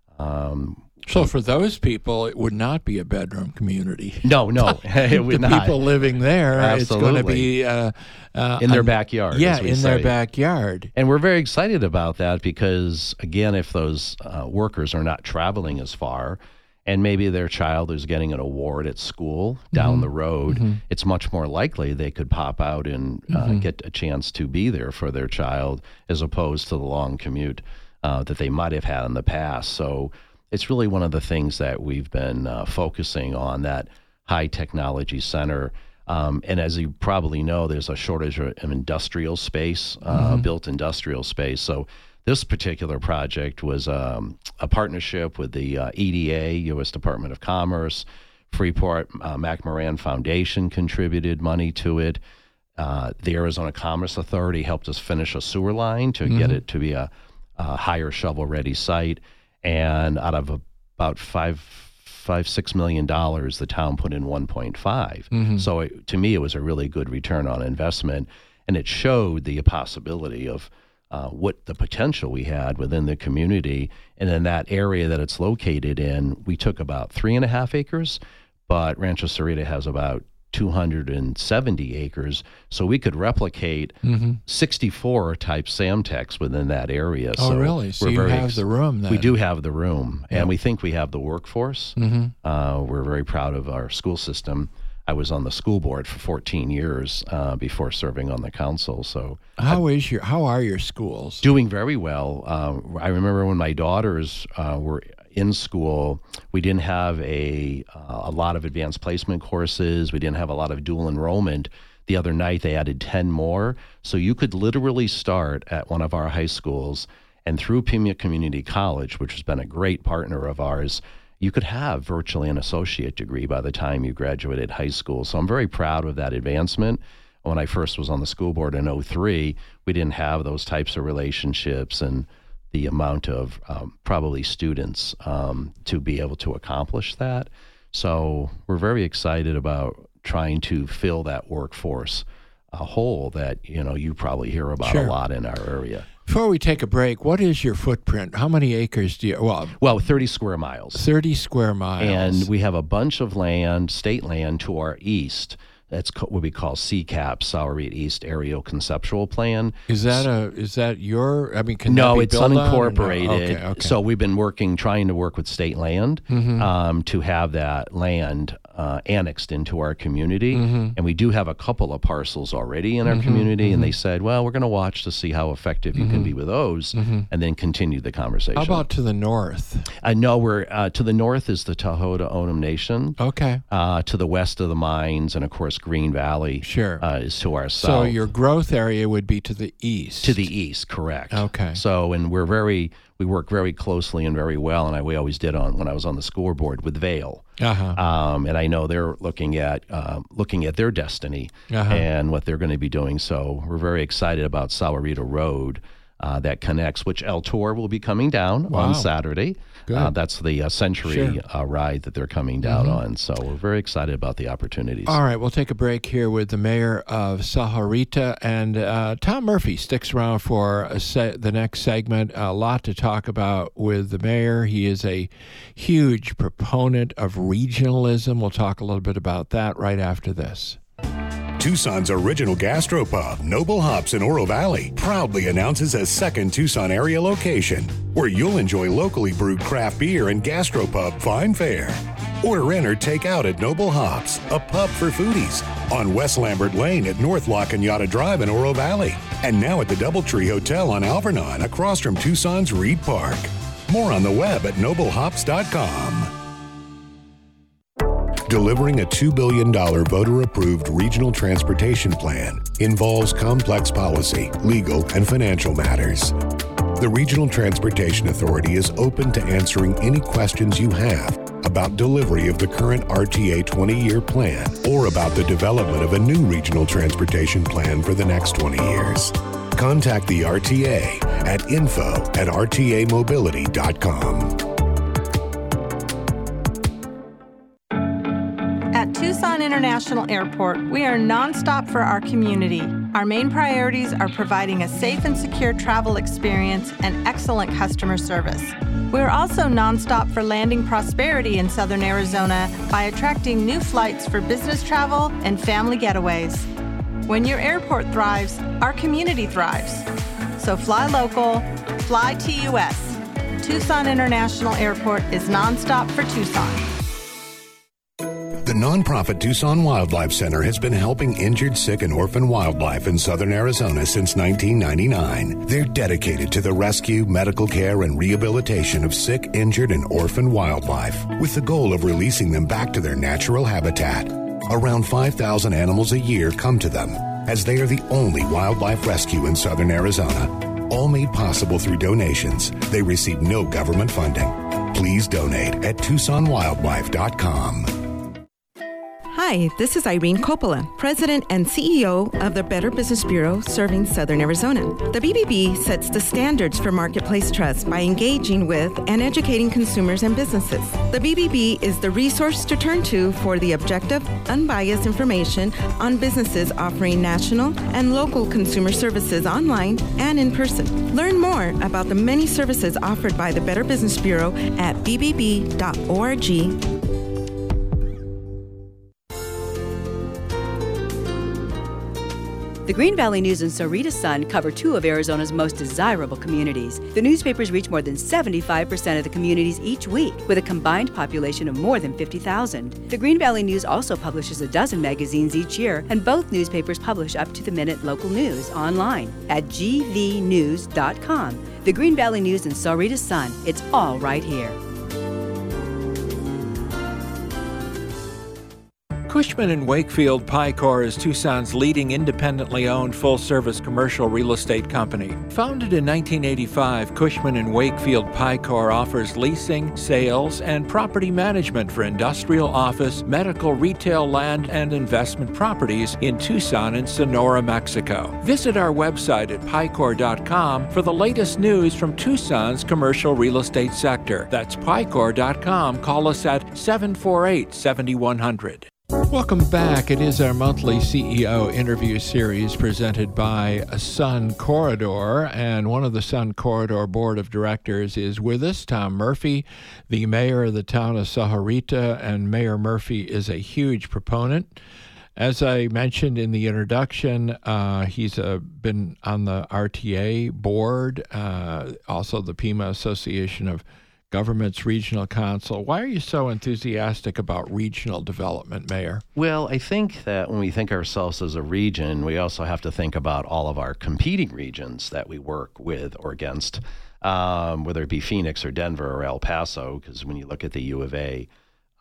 Um, So for those people, it would not be a bedroom community. no, no, it would the not. people living there, it's going to Absolutely. be uh, uh, In their um, backyard, Yeah, as we in their say. backyard. And we're very excited about that because, again, if those uh, workers are not traveling as far, and maybe their child is getting an award at school down the road, it's much more likely they could pop out and uh, get a chance to be there for their child as opposed to the long commute uh, that they might have had in the past. So it's really one of the things that we've been uh, focusing on, that high technology center. Um, and as you probably know, there's a shortage of industrial space, uh, built industrial space. So this particular project was um, a partnership with the uh, E D A, U S Department of Commerce, Freeport uh, McMoran Foundation contributed money to it. Uh, the Arizona Commerce Authority helped us finish a sewer line to get it to be a, a higher shovel-ready site. And out of about five, five, six million dollars, the town put in one point five. So it, to me, it was a really good return on investment, and it showed the possibility of uh, what the potential we had within the community. And in that area that it's located in, we took about three and a half acres, but Rancho Sahuarita has about two hundred seventy acres, so we could replicate sixty-four type Samtex within that area. Oh, so really? So we're you very have ex- the room then. We do have the room, Yeah. and we think we have the workforce. Mm-hmm. Uh, we're very proud of our school system. I was on the school board for fourteen years uh, before serving on the council, so How is your? How are your schools? doing very well. Uh, I remember when my daughters uh, were in school, we didn't have a uh, a lot of advanced placement courses. We didn't have a lot of dual enrollment. The other night they added ten more, so you could literally start at one of our high schools, and through Pima Community College, which has been a great partner of ours, you could have virtually an associate degree by the time you graduated high school. So I'm very proud of that advancement. When I first was on the school board in oh three, we didn't have those types of relationships and the amount of um, probably students um, to be able to accomplish that. So we're very excited about trying to fill that workforce a hole that, you know, you probably hear about Sure. a lot in our area. Before we take a break, what is your footprint? How many acres do you? Well, Well, thirty square miles. thirty square miles. And we have a bunch of land, state land to our east. That's co- what we call C CAP, Sahuarita East Aerial Conceptual Plan. is that a? Is that your? I mean, can No, that be it's built on or no? unincorporated. Okay, okay. So we've been working, trying to work with state land Mm-hmm. um, to have that land uh, annexed into our community. Mm-hmm. And we do have a couple of parcels already in our community. And they said, well, we're going to watch to see how effective you can be with those, and then continue the conversation. How about to the north? I know we're uh, to the north is the Tohoto O'odham Nation. Okay. Uh, to the west of the mines, and of course Green Valley sure. uh, is to our south. So your growth area would be to the east. To the east, correct. Okay. So, and we're very, we work very closely and very well, and I, we always did on when I was on the school board with Vail. Uh-huh. Um, and I know they're looking at um, looking at their destiny Uh-huh. and what they're going to be doing. So we're very excited about Sahuarita Road uh, that connects, which El Tour will be coming down Wow. on Saturday. Good. Uh, that's the uh, Century Sure. uh, ride that they're coming down Mhm. on. So we're very excited about the opportunities. All right, we'll take a break here with the mayor of Sahuarita, and uh, Tom Murphy sticks around for a se- the next segment. A lot to talk about with the mayor. He is a huge proponent of regionalism. We'll talk a little bit about that right after this. Tucson's original gastropub, Noble Hops in Oro Valley, proudly announces a second Tucson area location where you'll enjoy locally brewed craft beer and gastropub fine fare. Order in or take out at Noble Hops, a pub for foodies, on West Lambert Lane at North La Cañada Drive in Oro Valley, and now at the Doubletree Hotel on Alvernon across from Tucson's Reed Park. More on the web at noble hops dot com. Delivering a two billion dollars voter-approved regional transportation plan involves complex policy, legal, and financial matters. The Regional Transportation Authority is open to answering any questions you have about delivery of the current R T A twenty-year plan or about the development of a new regional transportation plan for the next twenty years. Contact the R T A at info at r t a mobility dot com. At Tucson International Airport, we are nonstop for our community. Our main priorities are providing a safe and secure travel experience and excellent customer service. We're also nonstop for landing prosperity in Southern Arizona by attracting new flights for business travel and family getaways. When your airport thrives, our community thrives. So fly local, fly T U S. Tucson International Airport is nonstop for Tucson. The nonprofit Tucson Wildlife Center has been helping injured, sick, and orphan wildlife in southern Arizona since nineteen ninety-nine. They're dedicated to the rescue, medical care, and rehabilitation of sick, injured, and orphan wildlife, with the goal of releasing them back to their natural habitat. Around five thousand animals a year come to them, as they are the only wildlife rescue in southern Arizona. All made possible through donations. They receive no government funding. Please donate at tucson wildlife dot com. Hi, this is Irene Coppola, President and C E O of the Better Business Bureau serving Southern Arizona. The B B B sets the standards for marketplace trust by engaging with and educating consumers and businesses. The B B B is the resource to turn to for the objective, unbiased information on businesses offering national and local consumer services online and in person. Learn more about the many services offered by the Better Business Bureau at b b b dot org. The Green Valley News and Sahuarita Sun cover two of Arizona's most desirable communities. The newspapers reach more than seventy-five percent of the communities each week, with a combined population of more than fifty thousand. The Green Valley News also publishes a dozen magazines each year, and both newspapers publish up-to-the-minute local news online at g v news dot com. The Green Valley News and Sahuarita Sun, it's all right here. Cushman and Wakefield Picor is Tucson's leading independently owned full-service commercial real estate company. Founded in nineteen eighty-five, Cushman and Wakefield Picor offers leasing, sales, and property management for industrial, office, medical, retail, land, and investment properties in Tucson and Sonora, Mexico. Visit our website at picor dot com for the latest news from Tucson's commercial real estate sector. That's picor dot com. Call us at seven four eight, seven one zero zero. Welcome back. It is our monthly C E O interview series presented by Sun Corridor, and one of the Sun Corridor board of directors is with us, Tom Murphy, the mayor of the town of Sahuarita, and Mayor Murphy is a huge proponent. As I mentioned in the introduction, uh, he's uh, been on the R T A board, uh, also the Pima Association of Government's Regional Council. Why are you so enthusiastic about regional development, Mayor? Well, I think that when we think ourselves as a region, we also have to think about all of our competing regions that we work with or against, um, whether it be Phoenix or Denver or El Paso, because when you look at the U of A,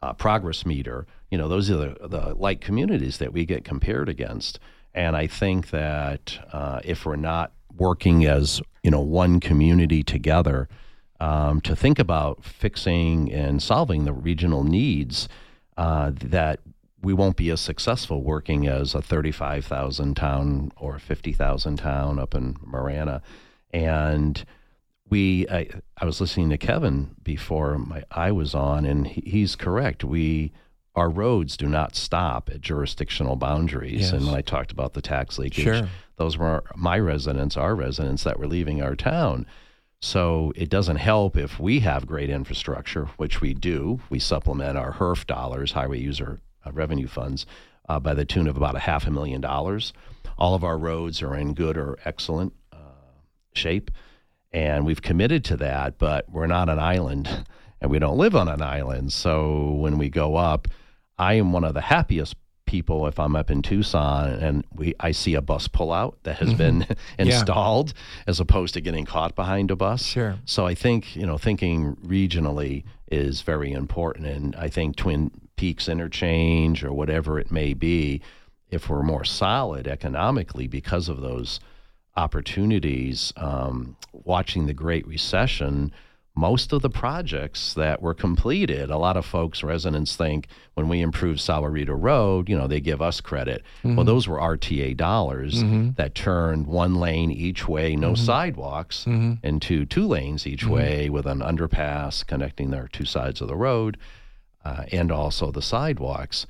uh, Progress Meter. You know, those are the, the like communities that we get compared against. And I think that uh, if we're not working as, you know, one community together um, to think about fixing and solving the regional needs, uh, that we won't be as successful working as a thirty-five thousand town or fifty thousand town up in Marana. And we, I, I was listening to Kevin before my, I was on, and he, he's correct. We, our roads do not stop at jurisdictional boundaries. Yes. And when I talked about the tax leakage, Sure. those were my residents, our residents that were leaving our town. So it doesn't help if we have great infrastructure, which we do. We supplement our H E R F dollars, highway user uh, revenue funds, uh, by the tune of about a half a million dollars. All of our roads are in good or excellent uh, shape, and we've committed to that, but we're not an island, and we don't live on an island. So when we go up, I am one of the happiest people if I'm up in Tucson and we I see a bus pull out that has Mm-hmm. been installed, as opposed to getting caught behind a bus. Sure. So I think, you know, thinking regionally is very important. And I think Twin Peaks interchange or whatever it may be, if we're more solid economically because of those opportunities, um, watching the Great Recession, most of the projects that were completed, a lot of folks, residents think when we improved Sahuarita Road, you know, they give us credit. Mm-hmm. Well, those were R T A dollars Mm-hmm. that turned one lane each way, no Mm-hmm. sidewalks, Mm-hmm. into two lanes each Mm-hmm. way with an underpass connecting their two sides of the road, uh, and also the sidewalks.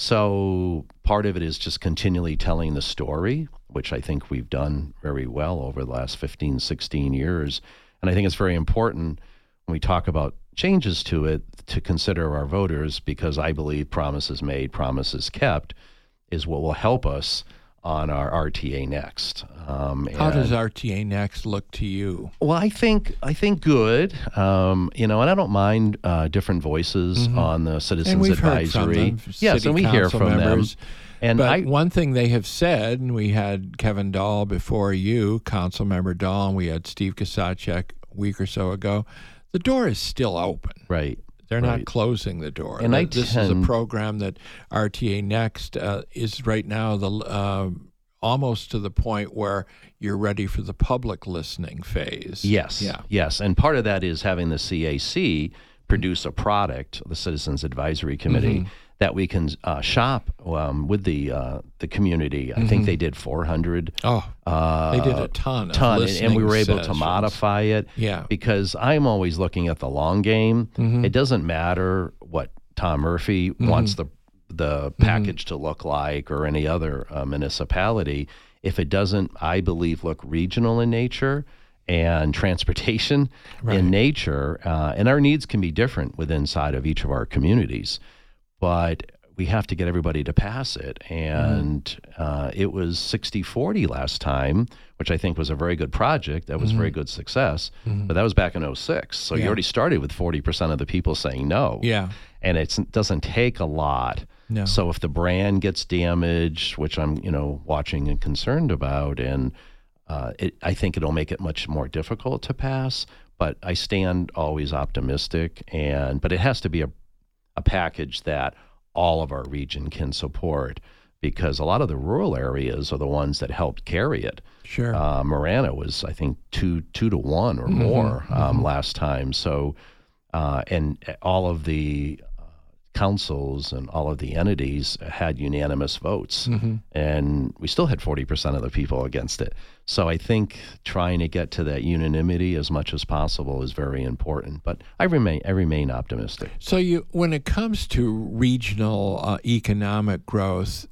So part of it is just continually telling the story, which I think we've done very well over the last fifteen, sixteen years. And I think it's very important when we talk about changes to it to consider our voters, because I believe promises made, promises kept is what will help us on our R T A Next. Um, How does and- R T A Next look to you? Well, I think I think good. Um, you know, and I don't mind uh, different voices Mhm. on the Citizens And we've heard Advisory. from them, Yes, city and we hear council from members. them. And but I, one thing they have said, and we had Kevin Dahl before you, Councilmember Dahl, and we had Steve Kasacek a week or so ago, the door is still open. right. They're not right. closing the door. And I this is a tend- program that R T A Next uh, is right now the uh, almost to the point where you're ready for the public listening phase. Yes. Yeah. Yes. And part of that is having the C A C produce a product, the Citizens Advisory Committee, Mhm. that we can uh, shop um, with the uh, the community. I think Mhm. they did four hundred. Oh, Uh, they did a ton. Of ton, and- and we listening were able to sessions. modify it. Yeah. Because I'm always looking at the long game. Mhm. It doesn't matter what Tom Murphy Mhm. wants the the package to look like, or any other uh, municipality. If it doesn't, I believe, look regional in nature and transportation Right. in nature, uh, and our needs can be different within inside of each of our communities, but we have to get everybody to pass it. And uh, it was sixty forty last time, which I think was a very good project. That was very good success. But that was back in oh six. So you Yeah. already started with forty percent of the people saying no. Yeah. And it's, it doesn't take a lot. No. So if the brand gets damaged, which I'm, you know, watching and concerned about, and uh, it, I think it'll make it much more difficult to pass. But I stand always optimistic, and but it has to be a, a package that all of our region can support, because a lot of the rural areas are the ones that helped carry it. Sure. Uh, Marana was, I think, two two to one or Mhm, more um, mhm. last time. So, uh, and all of the uh, councils and all of the entities had unanimous votes, Mhm. and we still had forty percent of the people against it. So I think trying to get to that unanimity as much as possible is very important. But I remain I remain optimistic. So you, when it comes to regional uh, economic growth,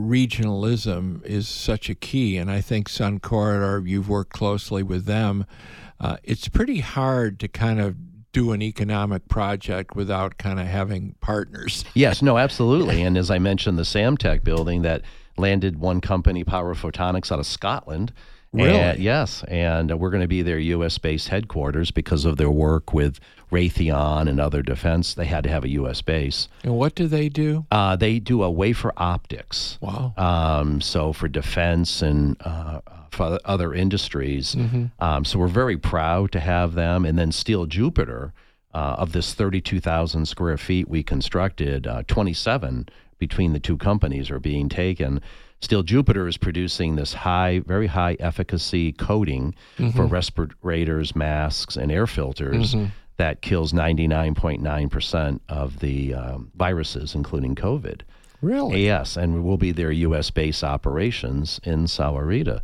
regionalism is such a key, and I think Sun Corridor, you've worked closely with them. Uh, it's pretty hard to kind of do an economic project without kind of having partners. Yes, no, absolutely. And as I mentioned, the Samtec building that landed one company, Power Photonics, out of Scotland. Really? And, yes, and we're going to be their U S-based headquarters because of their work with Raytheon and other defense. They had to have a U S base. And what do they do? Uh, they do a wafer optics. Wow. Um, so for defense and uh, for other industries. Mhm. Um, so we're very proud to have them. And then Steel Jupiter, uh, of this thirty-two thousand square feet we constructed, uh, twenty-seven between the two companies are being taken. Steel Jupiter is producing this high, very high efficacy coating mm-hmm. for respirators, masks, and air filters mm-hmm. that kills ninety-nine point nine percent of the um, viruses, including COVID. Really? Yes, and we'll be their U S base operations in Sahuarita.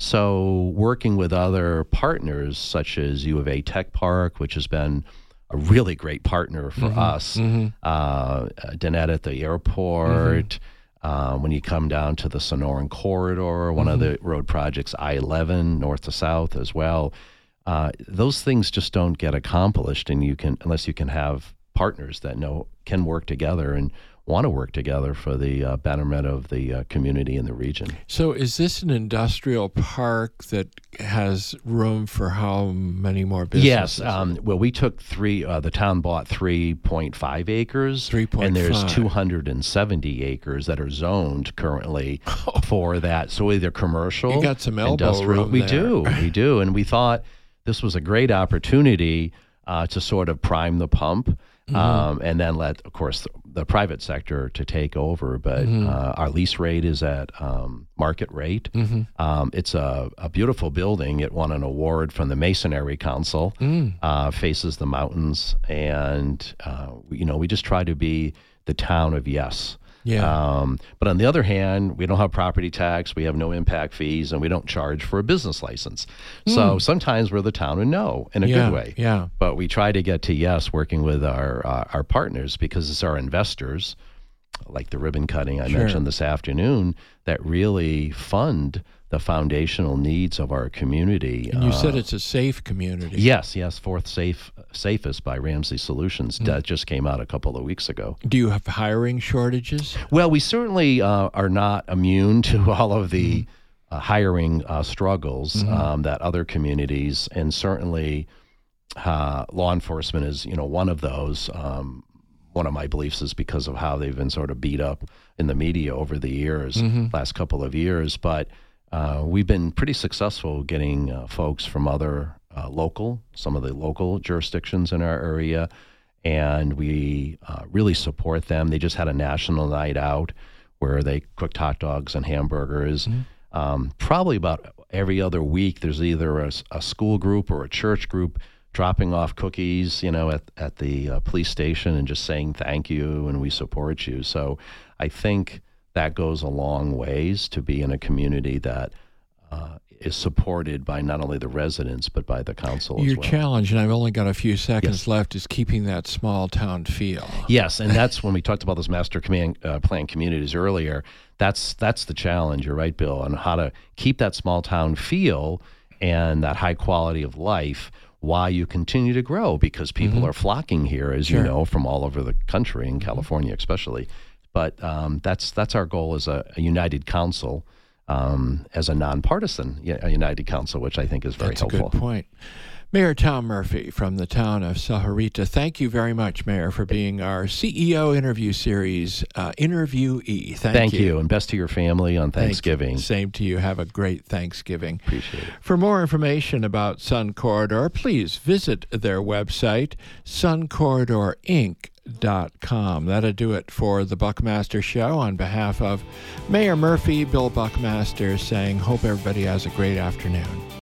So working with other partners such as U of A Tech Park, which has been a really great partner for mm-hmm. us, mm-hmm. uh, Danette at the airport, mm-hmm. uh, when you come down to the Sonoran Corridor, one mm-hmm. of the road projects, I eleven, north to south as well. Uh, those things just don't get accomplished, and you can unless you can have partners that know can work together and want to work together for the uh, betterment of the uh, community in the region. So is this an industrial park that has room for how many more businesses? Yes. Um, well, we took three, uh, the town bought three point five acres. three point five. And there's two hundred seventy acres that are zoned currently for that. So either commercial, you got some elbow industrial. room We there. do. We do. And we thought this was a great opportunity uh, to sort of prime the pump. Mm-hmm. Um, and then let, of course, the, the private sector to take over. But mm-hmm. uh, our lease rate is at um, market rate. Mm-hmm. Um, it's a, a beautiful building. It won an award from the Masonry Council, mm. uh, faces the mountains. And, uh, you know, we just try to be the town of yes. Yeah. Um, but on the other hand, we don't have property tax, we have no impact fees, and we don't charge for a business license. Mm. So sometimes we're the town of no in a yeah, good way. Yeah. But we try to get to yes, working with our uh, our partners, because it's our investors, like the ribbon cutting I sure. mentioned this afternoon, that really fund the foundational needs of our community. And you uh, said it's a safe community. Yes, yes. Fourth safe safest by Ramsey Solutions. Mm. That just came out a couple of weeks ago. Do you have hiring shortages? Well, we certainly uh, are not immune to all of the mm. uh, hiring uh, struggles mm-hmm. um, that other communities, and certainly uh, law enforcement is, you know, one of those. Um, one of my beliefs is because of how they've been sort of beat up in the media over the years, mm-hmm. last couple of years. But Uh, we've been pretty successful getting uh, folks from other uh, local, some of the local jurisdictions in our area, and we uh, really support them. They just had a national night out where they cooked hot dogs and hamburgers. Mm-hmm. Um, probably about every other week, there's either a, a school group or a church group dropping off cookies, you know, at, at the uh, police station and just saying thank you and we support you. So I think that goes a long ways to be in a community that uh, is supported by not only the residents, but by the council Your as well. challenge, and I've only got a few seconds yes. left, is keeping that small town feel. Yes, and that's when we talked about those master command, uh, plan communities earlier. That's that's the challenge, you're right, Bill, on how to keep that small town feel and that high quality of life while you continue to grow, because people mm-hmm. are flocking here, as sure. you know, from all over the country, in California especially. But um, that's that's our goal as a, a united council, um, as a nonpartisan a united council, which I think is very that's helpful. That's a good point. Mayor Tom Murphy from the town of Sahuarita, thank you very much, Mayor, for being our C E O interview series uh, interviewee. Thank, Thank you. you, and best to your family on Thanksgiving. Same to you. Have a great Thanksgiving. Appreciate it. For more information about Sun Corridor, please visit their website, sun corridor inc dot com. That'll do it for the Buckmaster Show. On behalf of Mayor Murphy, Bill Buckmaster saying, hope everybody has a great afternoon.